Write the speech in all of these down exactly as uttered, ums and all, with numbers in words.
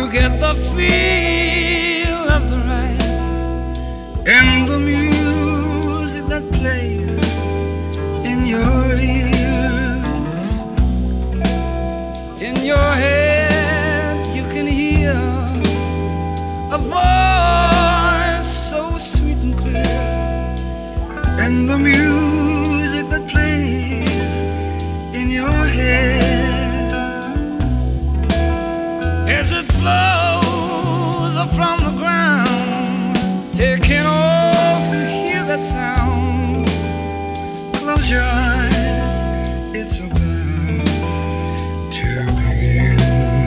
You get the feel of the ride and the music that plays in your ears. In your head you can hear a voice so sweet and clear, and the music that plays in your head as it flows up from the ground, taking off. You hear that sound. Close your eyes, it's about to begin.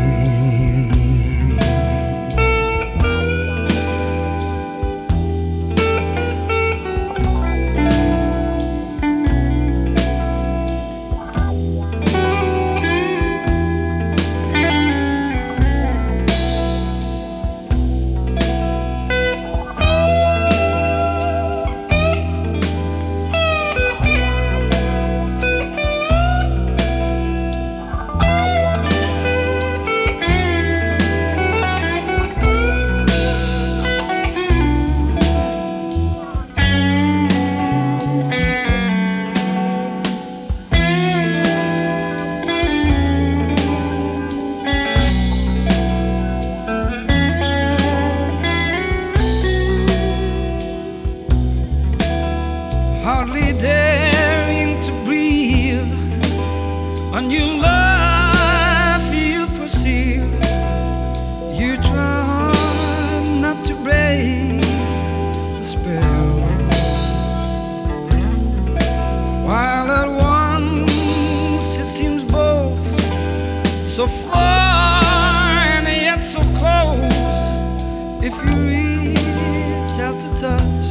Hardly daring to breathe, a new life you perceive. You try hard not to break the spell, while at once it seems both so far and yet so close. If you reach out to touch